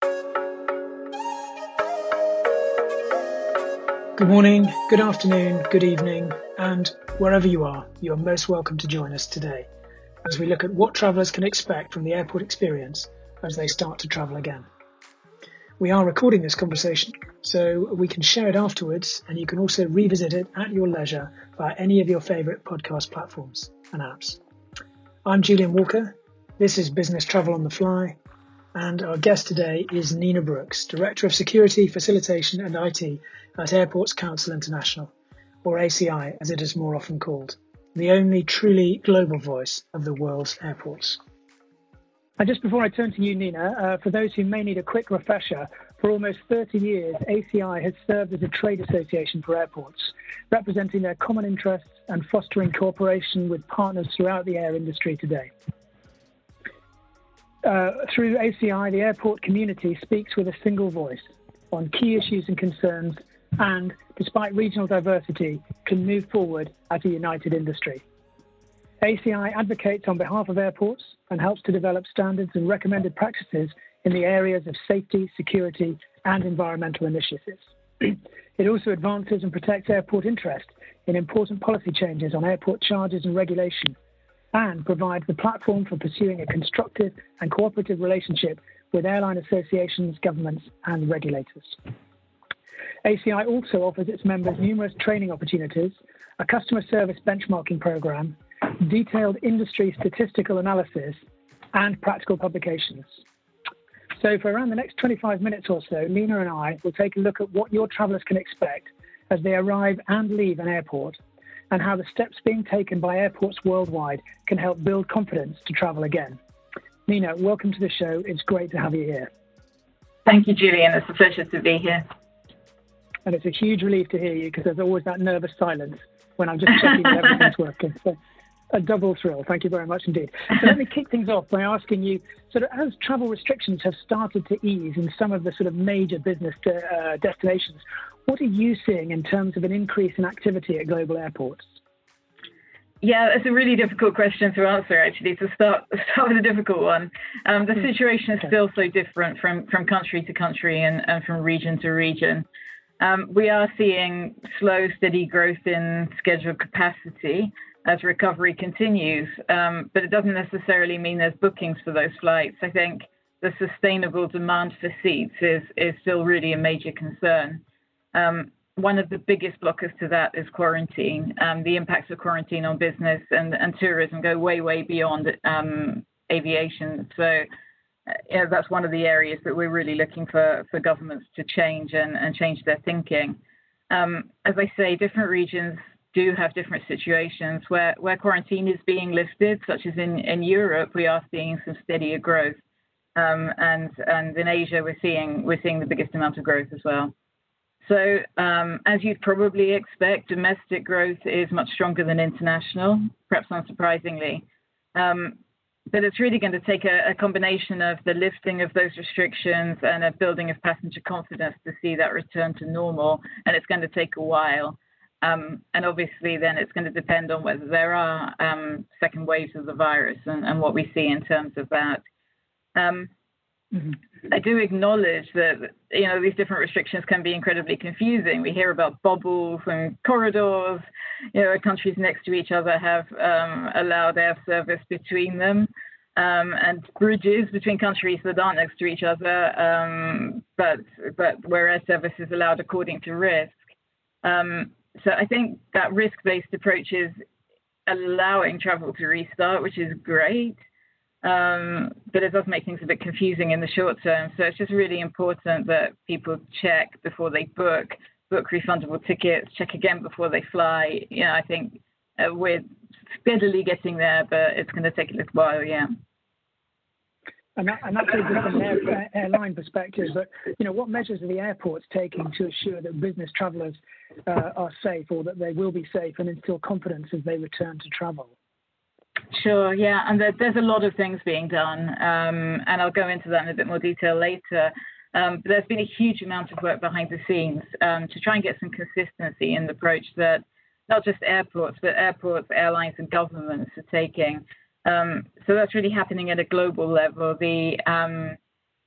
Good morning, good afternoon, good evening, and wherever you are most welcome to join us today as we look at what travellers can expect from the airport experience as they start to travel again. We are recording this conversation so we can share it afterwards, and you can also revisit it at your leisure via any of your favourite podcast platforms and apps. I'm Julian Walker, this is Business Travel on the Fly, and our guest today is Nina Brooks, Director of Security, Facilitation and IT at Airports Council International, or ACI as it is more often called, the only truly global voice of the world's airports. And just before I turn to you, Nina, for those who may need a quick refresher, for almost 30 years, ACI has served as a trade association for airports, representing their common interests and fostering cooperation with partners throughout the air industry today. Through ACI, the airport community speaks with a single voice on key issues and concerns and, despite regional diversity, can move forward as a united industry. ACI advocates on behalf of airports and helps to develop standards and recommended practices in the areas of safety, security and environmental initiatives. It also advances and protects airport interest in important policy changes on airport charges and regulation, and provides the platform for pursuing a constructive and cooperative relationship with airline associations, governments and regulators. ACI also offers its members numerous training opportunities, a customer service benchmarking program, detailed industry statistical analysis, and practical publications. So for around the next 25 minutes or so, Nina and I will take a look at what your travellers can expect as they arrive and leave an airport, and how the steps being taken by airports worldwide can help build confidence to travel again. Nina, welcome to the show. It's great to have you here. Thank you, Julian. It's a pleasure to be here. And it's a huge relief to hear you, because there's always that nervous silence when I'm just checking that everything's working. So a double thrill. Thank you very much indeed. So let me kick things off by asking you, sort of as travel restrictions have started to ease in some of the sort of major business destinations, what are you seeing in terms of an increase in activity at global airports? Yeah, it's a really difficult question to answer, actually, to start with a difficult one. The situation is still so different from country to country and from region to region. We are seeing slow, steady growth in scheduled capacity as recovery continues, but it doesn't necessarily mean there's bookings for those flights. I think the sustainable demand for seats is still really a major concern. One of the biggest blockers to that is quarantine. The impacts of quarantine on business and tourism go way, way beyond aviation. So that's one of the areas that we're really looking for governments to change and change their thinking. As I say, different regions do have different situations where quarantine is being lifted, such as in Europe, we are seeing some steadier growth. And in Asia, we're seeing the biggest amount of growth as well. So as you'd probably expect, domestic growth is much stronger than international, perhaps unsurprisingly. But it's really going to take a combination of the lifting of those restrictions and a building of passenger confidence to see that return to normal. And it's going to take a while. And obviously, then it's going to depend on whether there are second waves of the virus and what we see in terms of that. I do acknowledge that, these different restrictions can be incredibly confusing. We hear about bubbles and corridors. Countries next to each other have allowed air service between them, and bridges between countries that aren't next to each other, but where air service is allowed according to risk. So I think that risk-based approach is allowing travel to restart, which is great. But it does make things a bit confusing in the short term. So it's just really important that people check before they book refundable tickets, check again before they fly. I think we're steadily getting there, but it's going to take a little while, yeah. And that's really good from an airline perspective. But, what measures are the airports taking to assure that business travellers are safe, or that they will be safe and instill confidence as they return to travel? Sure, yeah, and there's a lot of things being done, and I'll go into that in a bit more detail later. But there's been a huge amount of work behind the scenes to try and get some consistency in the approach that not just airports, but airports, airlines, and governments are taking. So that's really happening at a global level. The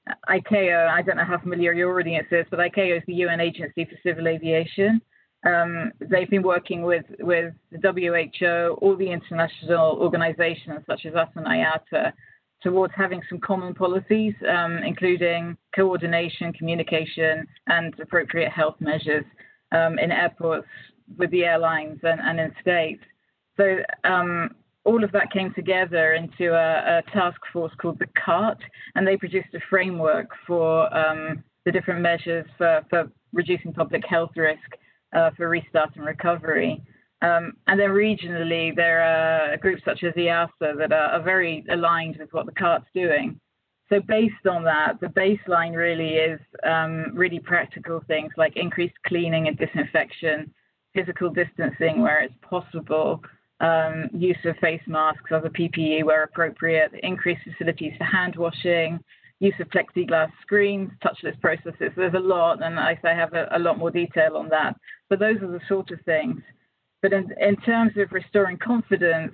ICAO, I don't know how familiar your audience is, but ICAO is the UN Agency for Civil Aviation. They've been working with the WHO, all the international organizations such as us and IATA, towards having some common policies, including coordination, communication, and appropriate health measures in airports with the airlines and in states. So all of that came together into a task force called the CART, and they produced a framework for the different measures for reducing public health risk for restart and recovery. And then regionally, there are groups such as EASA that are very aligned with what the CART's doing. So based on that, the baseline really is really practical things like increased cleaning and disinfection, physical distancing where it's possible, use of face masks, other PPE where appropriate, increased facilities for hand washing, use of plexiglass screens, touchless processes. There's a lot, and I have a lot more detail on that. But those are the sort of things. But in terms of restoring confidence,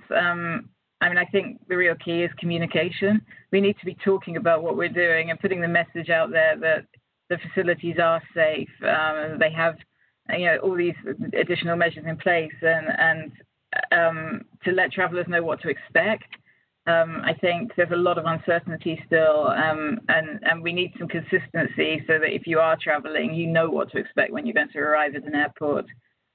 I think the real key is communication. We need to be talking about what we're doing and putting the message out there that the facilities are safe. They have, all these additional measures in place, and to let travelers know what to expect. I think there's a lot of uncertainty still, and we need some consistency so that if you are traveling, you know what to expect when you're going to arrive at an airport.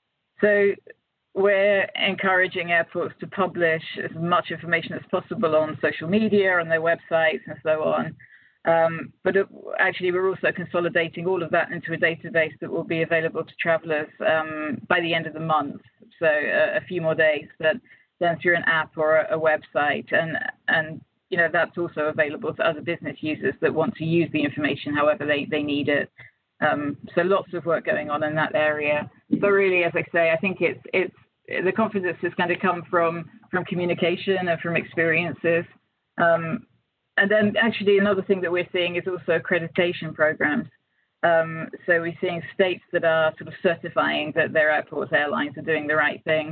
So we're encouraging airports to publish as much information as possible on social media, on their websites, and so on. But actually, we're also consolidating all of that into a database that will be available to travelers by the end of the month. So a few more days, but then through an app or a website. And that's also available to other business users that want to use the information however they need it. So lots of work going on in that area. So really, as I say, I think it's the confidence is going to come from communication and from experiences. And then actually another thing that we're seeing is also accreditation programs. So we're seeing states that are sort of certifying that their airports, airlines are doing the right thing.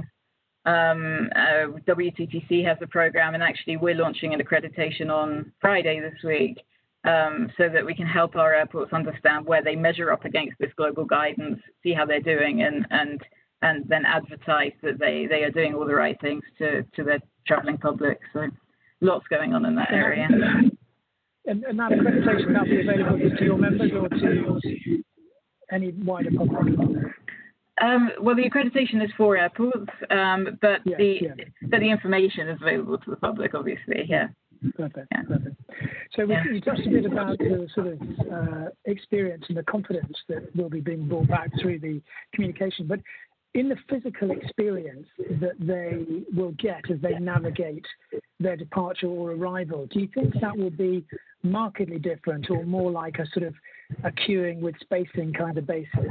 WTTC has a program, and actually we're launching an accreditation on Friday this week, so that we can help our airports understand where they measure up against this global guidance, see how they're doing, and then advertise that they are doing all the right things to their traveling public. So lots going on in that area. And that accreditation, that'll be available to your members or to any wider public? Well, the accreditation is for airports, but the information is available to the public, obviously. Yeah. Perfect. So you touched a bit about the sort of experience and the confidence that will be being brought back through the communication, but in the physical experience that they will get as they navigate their departure or arrival, do you think that will be markedly different or more like a sort of a queuing with spacing kind of basis?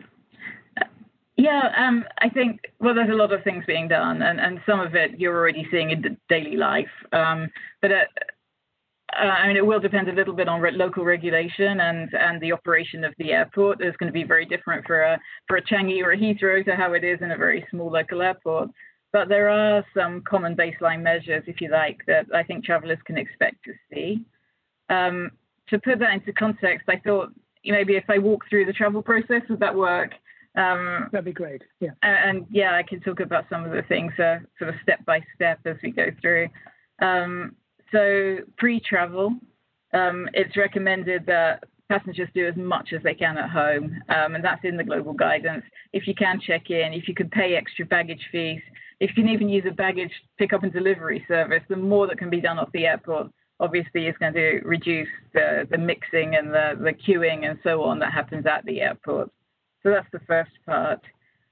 Yeah, I think, well, there's a lot of things being done, and some of it you're already seeing in daily life. But it will depend a little bit on local regulation and the operation of the airport. It's going to be very different for a Changi or a Heathrow to how it is in a very small local airport. But there are some common baseline measures, if you like, that I think travelers can expect to see. To put that into context, I thought maybe if I walk through the travel process, would that work? That'd be great. Yeah. And I can talk about some of the things sort of step by step as we go through. So pre-travel, it's recommended that passengers do as much as they can at home, and that's in the global guidance. If you can check in, if you can pay extra baggage fees, if you can even use a baggage pickup and delivery service, the more that can be done off the airport, obviously, is going to reduce the mixing and the queuing and so on that happens at the airport. So that's the first part.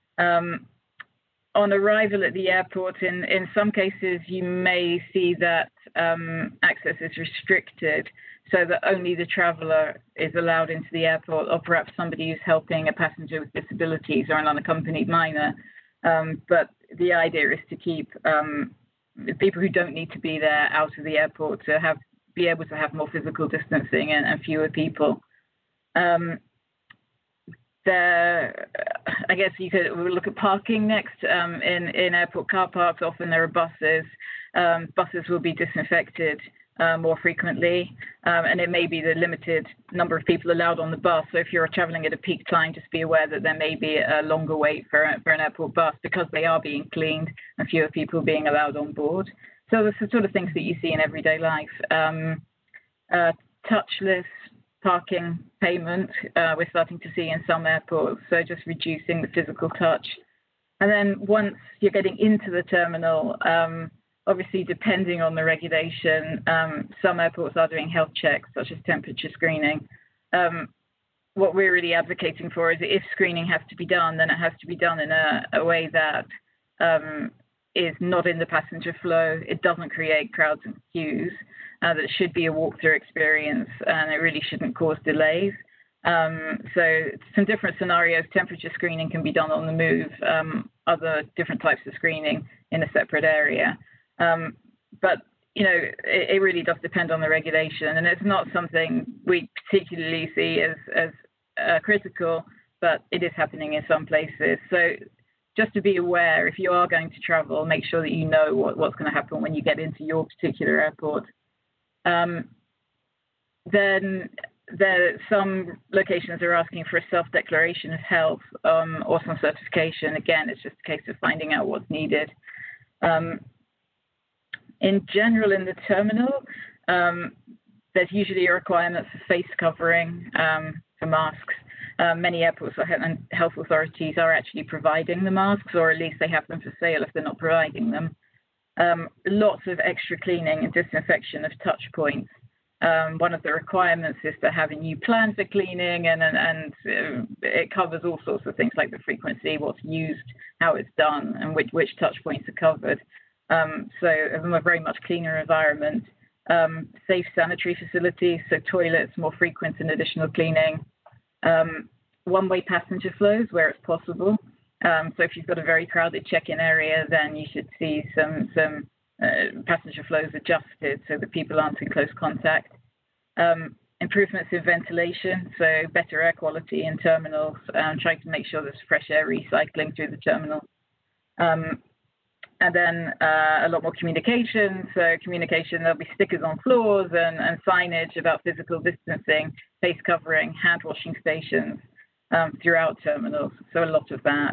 On arrival at the airport, in some cases, you may see that access is restricted so that only the traveller is allowed into the airport, or perhaps somebody who's helping a passenger with disabilities or an unaccompanied minor. But the idea is to keep people who don't need to be there out of the airport to be able to have more physical distancing and fewer people. I guess we'll look at parking next. In airport car parks, often there are buses. Buses will be disinfected more frequently, and it may be the limited number of people allowed on the bus. So if you're traveling at a peak time, just be aware that there may be a longer wait for an airport bus because they are being cleaned and fewer people being allowed on board. So that's the sort of things that you see in everyday life. Touchless parking payment, we're starting to see in some airports, so just reducing the physical touch. And then once you're getting into the terminal, obviously, depending on the regulation, some airports are doing health checks, such as temperature screening. What we're really advocating for is that if screening has to be done, then it has to be done in a way that is not in the passenger flow. It doesn't create crowds and queues. That it should be a walkthrough experience, and it really shouldn't cause delays. So some different scenarios. Temperature screening can be done on the move. Other different types of screening in a separate area. But, you know, it really does depend on the regulation, and it's not something we particularly see as critical, but it is happening in some places. So just to be aware, if you are going to travel, make sure that you know what's going to happen when you get into your particular airport. Then some locations are asking for a self-declaration of health or some certification. Again, it's just a case of finding out what's needed. In general, in the terminal, there's usually a requirement for face covering for masks. Many airports and health authorities are actually providing the masks, or at least they have them for sale if they're not providing them. Lots of extra cleaning and disinfection of touch points. One of the requirements is to have a new plan for cleaning, and it covers all sorts of things like the frequency, what's used, how it's done, and which touch points are covered. So a very much cleaner environment. Safe sanitary facilities, so toilets, more frequent and additional cleaning. One-way passenger flows where it's possible. So if you've got a very crowded check-in area, then you should see some passenger flows adjusted so that people aren't in close contact. Improvements in ventilation, so better air quality in terminals, trying to make sure there's fresh air recycling through the terminal. And then a lot more communication. So communication, there'll be stickers on floors and signage about physical distancing, face covering, hand washing stations throughout terminals. So a lot of that.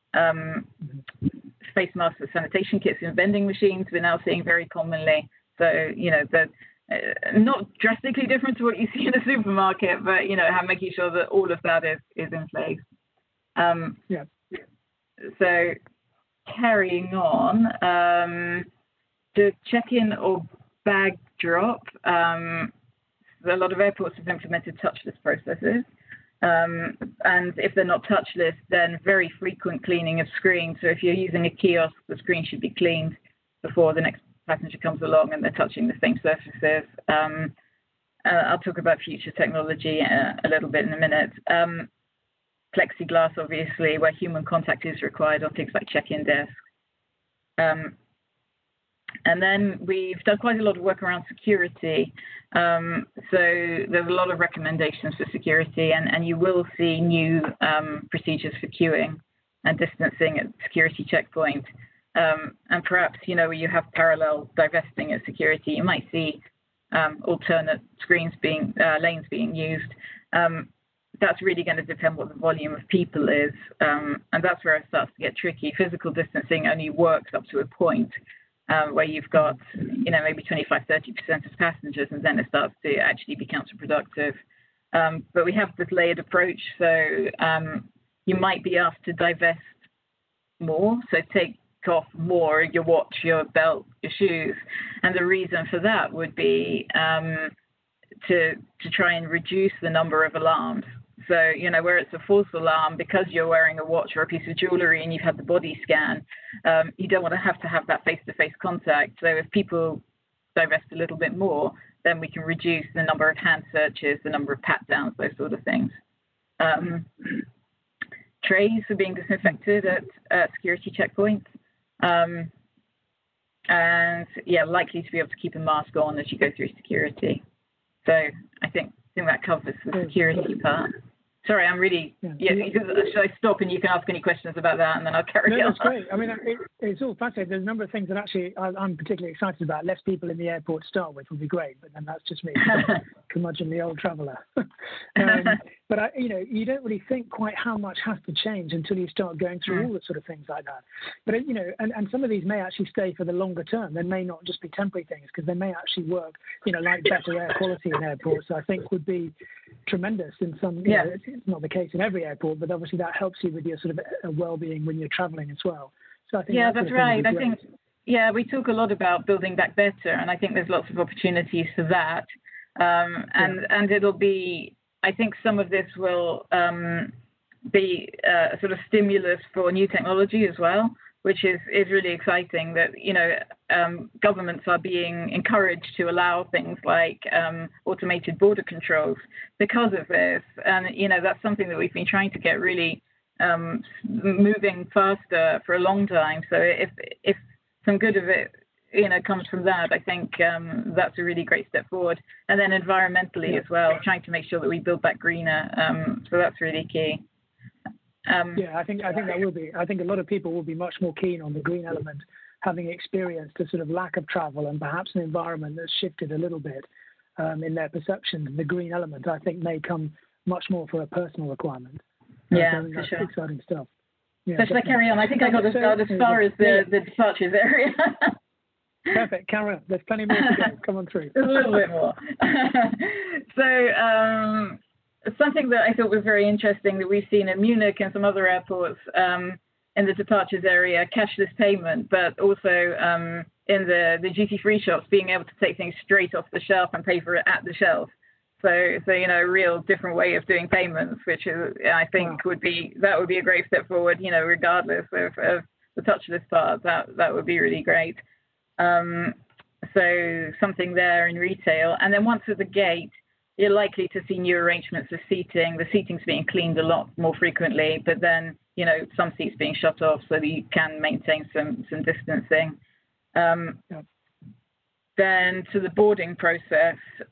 Face masks with sanitation kits in vending machines, we're now seeing very commonly. So, you know, not drastically different to what you see in a supermarket, but, you know, making sure that all of that is in place. So carrying on, the check-in or bag drop, a lot of airports have implemented touchless processes. And if they're not touchless, then very frequent cleaning of screens. So if you're using a kiosk, the screen should be cleaned before the next passenger comes along and they're touching the same surfaces. I'll talk about future technology a little bit in a minute. Plexiglass, obviously, where human contact is required on things like check-in desks. And then we've done quite a lot of work around security. So there's a lot of recommendations for security, and you will see new procedures for queuing and distancing at security checkpoints. And perhaps, you know, where you have parallel divesting at security, you might see alternate lanes being used. That's really going to depend what the volume of people is. And that's where it starts to get tricky. Physical distancing only works up to a point where you've got, you know, maybe 25, 30% of passengers, and then it starts to actually be counterproductive. But we have this layered approach. So you might be asked to divest more. So take off more your watch, your belt, your shoes. And the reason for that would be to try and reduce the number of alarms. So, you know, where it's a false alarm because you're wearing a watch or a piece of jewelry and you've had the body scan, you don't want to have that face-to-face contact. So if people divest a little bit more, then we can reduce the number of hand searches, the number of pat-downs, those sort of things. Trays are being disinfected at security checkpoints. And, yeah, likely to be able to keep a mask on as you go through security. So I think that covers the security part. Sorry, I'm really, should I stop and you can ask any questions about that and then I'll carry on? No, that's great. I mean, it's all fascinating. There's a number of things that actually I'm particularly excited about. Less people in the airport to start with would be great, but then that's just me, curmudgeon the old traveller. But, you don't really think quite how much has to change until you start going through all the sort of things like that. But, and some of these may actually stay for the longer term. They may not just be temporary things because they may actually work, like better air quality in airports, I think would be tremendous in some, it's not the case in every airport, but obviously that helps you with your sort of well-being when you're traveling as well. So I think that's right. I think, we talk a lot about building back better, and I think there's lots of opportunities for that. And it'll be, I think some of this will be a sort of stimulus for new technology as well, which is really exciting that, governments are being encouraged to allow things like automated border controls because of this. And, that's something that we've been trying to get really moving faster for a long time. So if some good of it, comes from that, I think that's a really great step forward. And then environmentally as well, trying to make sure that we build back greener. So that's really key. I think that will be. I think a lot of people will be much more keen on the green element, having experienced a sort of lack of travel and perhaps an environment that's shifted a little bit in their perception. The green element, I think, may come much more for a personal requirement. For sure. Exciting stuff. So should I carry on? I think I got as far as the departures area. Perfect. Carry on. There's plenty more to go. Come on through. A little bit more. So something that I thought was very interesting that we've seen in Munich and some other airports in the departures area, cashless payment, but also in the duty-free shops, being able to take things straight off the shelf and pay for it at the shelf. So a real different way of doing payments, which is, I think would be a great step forward, regardless of the touchless part. That would be really great. So something there in retail. And then once at the gate, you're likely to see new arrangements of seating. The seating's being cleaned a lot more frequently, but then, some seats being shut off so that you can maintain some distancing. Then to the boarding process,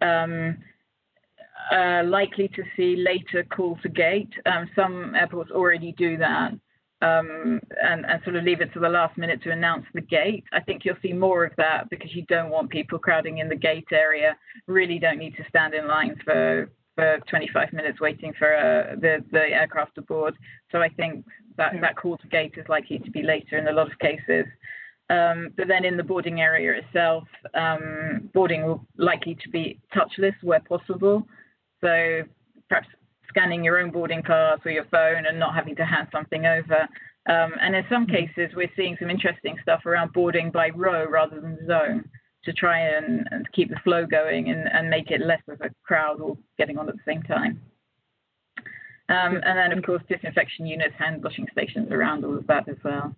likely to see later call to gate. Some airports already do that. And sort of leave it to the last minute to announce the gate. I think you'll see more of that because you don't want people crowding in the gate area. Really don't need to stand in line for 25 minutes waiting for the aircraft to board. So I think that call to gate is likely to be later in a lot of cases. But then in the boarding area itself, boarding will likely to be touchless where possible. So perhaps scanning your own boarding pass or your phone and not having to hand something over. And in some cases, we're seeing some interesting stuff around boarding by row rather than zone to try and keep the flow going and make it less of a crowd all getting on at the same time. And then, of course, disinfection units, hand washing stations around all of that as well.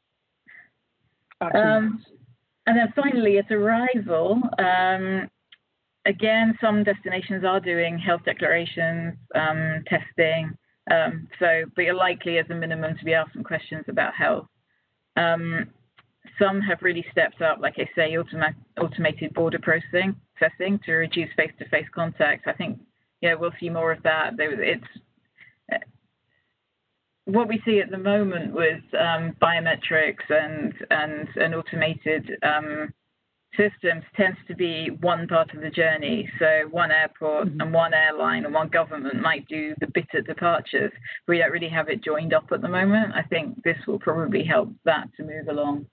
And then finally, at arrival, again, some destinations are doing health declarations, testing, but you're likely as a minimum to be asked some questions about health. Some have really stepped up, like I say, automated border processing to reduce face-to-face contact. I think, we'll see more of that. It's what we see at the moment with biometrics and automated systems tends to be one part of the journey. So one airport and one airline and one government might do the bit at departures. We don't really have it joined up at the moment. I think this will probably help that to move along.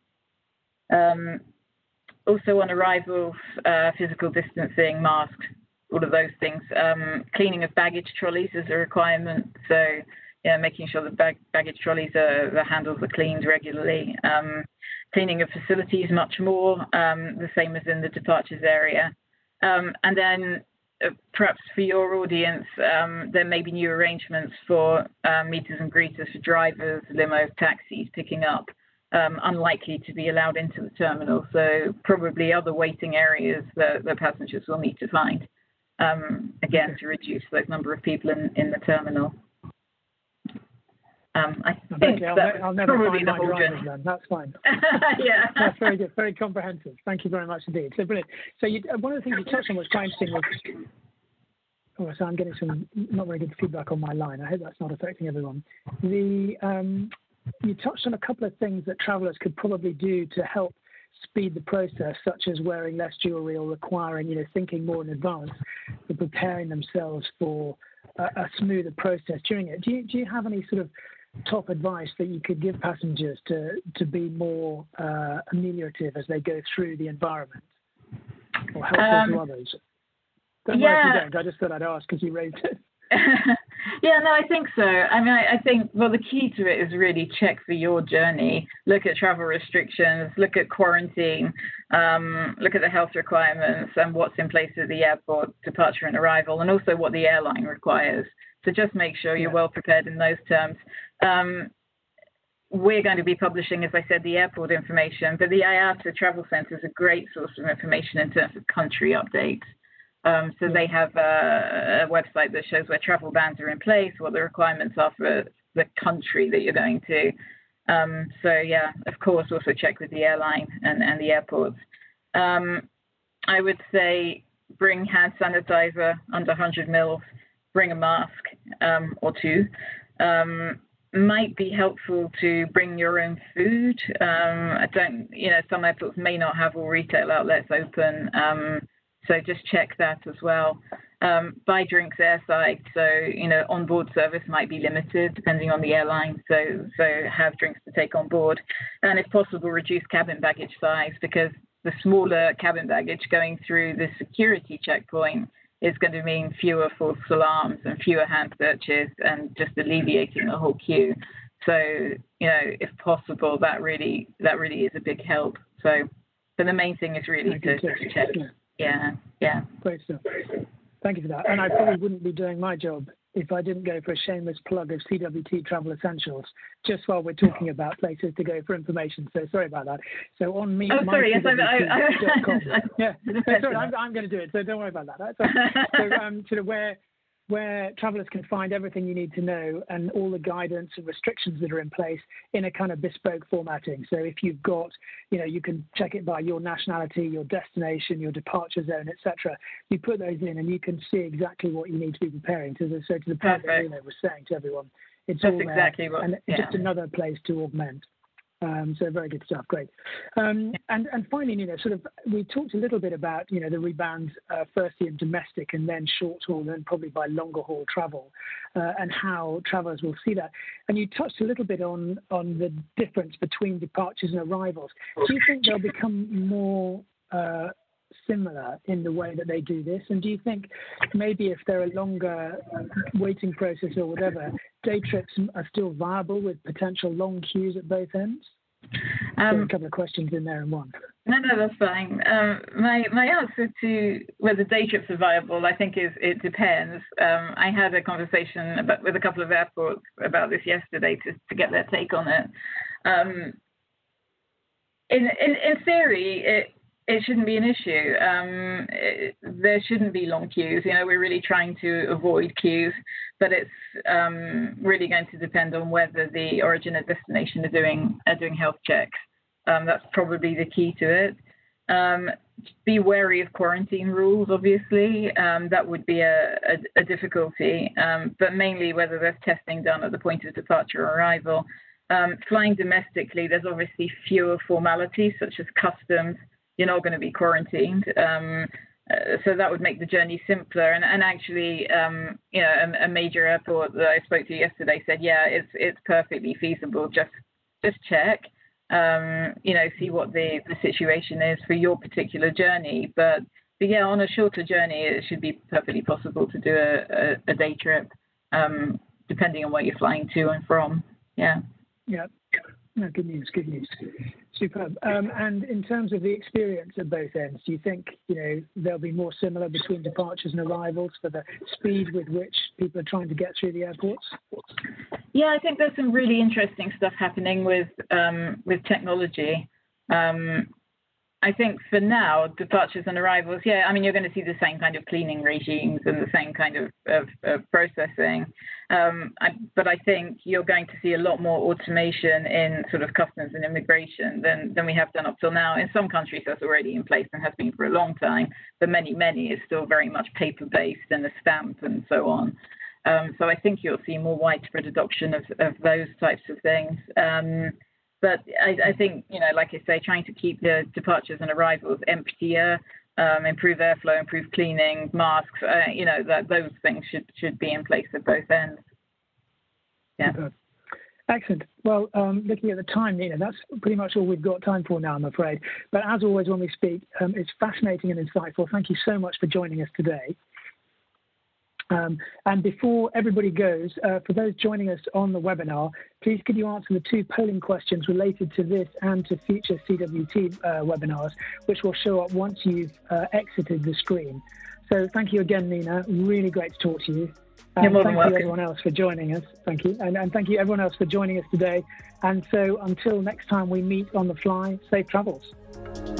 Also on arrivals, physical distancing, masks, all of those things. Cleaning of baggage trolleys is a requirement. So making sure that baggage trolleys, the handles are cleaned regularly. Cleaning of facilities much more, the same as in the departures area. And then perhaps for your audience, there may be new arrangements for meters and greeters for drivers, limos, taxis picking up, unlikely to be allowed into the terminal. So probably other waiting areas that the passengers will need to find, again, to reduce the number of people in the terminal. I think I'll never find my drivers then. That's fine. Yeah. That's very good. Very comprehensive. Thank you very much indeed. So brilliant. So one of the things you touched on was quite interesting So I'm getting some not very good feedback on my line. I hope that's not affecting everyone. You touched on a couple of things that travellers could probably do to help speed the process, such as wearing less jewellery or requiring, thinking more in advance for preparing themselves for a smoother process during it. Do you have any sort of top advice that you could give passengers to be more ameliorative as they go through the environment or helpful to others? Don't worry if you don't. I just thought I'd ask because you raised it. Yeah, no, I think so. I mean, I think, well, the key to it is really check for your journey, look at travel restrictions, look at quarantine, look at the health requirements and what's in place at the airport, departure and arrival, and also what the airline requires. So just make sure you're well prepared in those terms. We're going to be publishing, as I said, the airport information, but the IATA Travel Centre is a great source of information in terms of country updates. So they have a website that shows where travel bans are in place, what the requirements are for the country that you're going to. So, yeah, of course, also check with the airline and the airports. I would say bring hand sanitizer under 100 mils, bring a mask or two. Might be helpful to bring your own food. Some airports may not have all retail outlets open. So just check that as well. Buy drinks airside. So, onboard service might be limited depending on the airline. So have drinks to take on board. And if possible, reduce cabin baggage size because the smaller cabin baggage going through the security checkpoint is going to mean fewer false alarms and fewer hand searches and just alleviating the whole queue. So, if possible, that really is a big help. So, but the main thing is really to check. Yeah. Great stuff. Thank you for that. And I probably wouldn't be doing my job if I didn't go for a shameless plug of CWT Travel Essentials just while we're talking about places to go for information. So sorry about that. So on me, sorry. Yes, sorry, I'm going to do it. So don't worry about that. So sort of where travellers can find everything you need to know and all the guidance and restrictions that are in place in a kind of bespoke formatting. So if you've got, you can check it by your nationality, your destination, your departure zone, etc. You put those in and you can see exactly what you need to be preparing. So to the point that Rena was saying to everyone, it's That's all there, exactly what, and it's just another place to augment. So very good stuff, great. And finally, sort of we talked a little bit about, the rebound firstly in domestic and then short haul, then probably by longer haul travel, and how travellers will see that. And you touched a little bit on the difference between departures and arrivals. Do you think they'll become more similar in the way that they do this? And do you think maybe if there are longer waiting process or whatever, day trips are still viable with potential long queues at both ends? A couple of questions in there in one. No, that's fine. My answer to whether day trips are viable, I think it depends. I had a conversation with a couple of airports about this yesterday to get their take on it. In theory, it shouldn't be an issue. There shouldn't be long queues. We're really trying to avoid queues, but it's really going to depend on whether the origin and destination are doing health checks. That's probably the key to it. Be wary of quarantine rules, obviously. That would be a difficulty, but mainly whether there's testing done at the point of departure or arrival. Flying domestically, there's obviously fewer formalities such as customs. You're not going to be quarantined. So that would make the journey simpler. And actually, a major airport that I spoke to yesterday said, yeah, it's perfectly feasible. Just check, see what the situation is for your particular journey. But yeah, on a shorter journey, it should be perfectly possible to do a day trip, depending on where you're flying to and from. Yeah. Yeah. No, good news. Superb. And in terms of the experience at both ends, do you think, they'll be more similar between departures and arrivals for the speed with which people are trying to get through the airports? Yeah, I think there's some really interesting stuff happening with technology. I think for now, departures and arrivals, you're going to see the same kind of cleaning regimes and the same kind of processing. But I think you're going to see a lot more automation in sort of customs and immigration than we have done up till now. In some countries, that's already in place and has been for a long time. But many is still very much paper-based and a stamp and so on. So I think you'll see more widespread adoption of those types of things. But I think, like I say, trying to keep the departures and arrivals emptier, improve airflow, improve cleaning, masks, that those things should be in place at both ends. Yeah. Excellent. Well, looking at the time, Nina, that's pretty much all we've got time for now, I'm afraid. But as always, when we speak, it's fascinating and insightful. Thank you so much for joining us today. And before everybody goes, for those joining us on the webinar, please could you answer the 2 polling questions related to this and to future CWT webinars, which will show up once you've exited the screen. So thank you again, Nina. Really great to talk to you. And thank you everyone else for joining us. Thank you. And thank you everyone else for joining us today. And so until next time we meet on the fly, safe travels.